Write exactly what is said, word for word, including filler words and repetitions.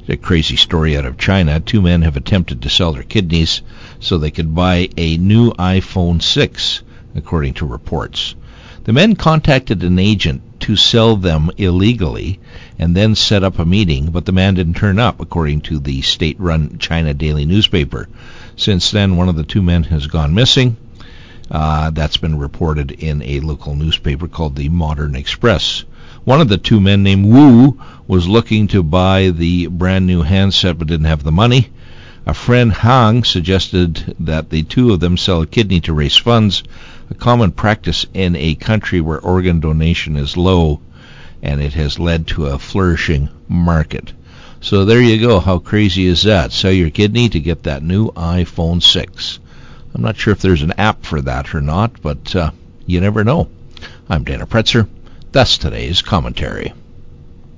A crazy story out of China. Two men have attempted to sell their kidneys so they could buy a new iPhone six, according to reports. The men contacted an agent to sell them illegally and then set up a meeting, but the man didn't turn up, according to the state-run China Daily newspaper. Since then, one of the two men has gone missing. Uh, that's been reported in a local newspaper called the Modern Express. One of the two men, named Wu, was looking to buy the brand new handset but didn't have the money. A friend, Hang, suggested that the two of them sell a kidney to raise funds, a common practice in a country where organ donation is low, and it has led to a flourishing market. So there you go. How crazy is that? Sell your kidney to get that new iPhone six. I'm not sure if there's an app for that or not, but uh, you never know. I'm Dana Pretzer. That's today's commentary.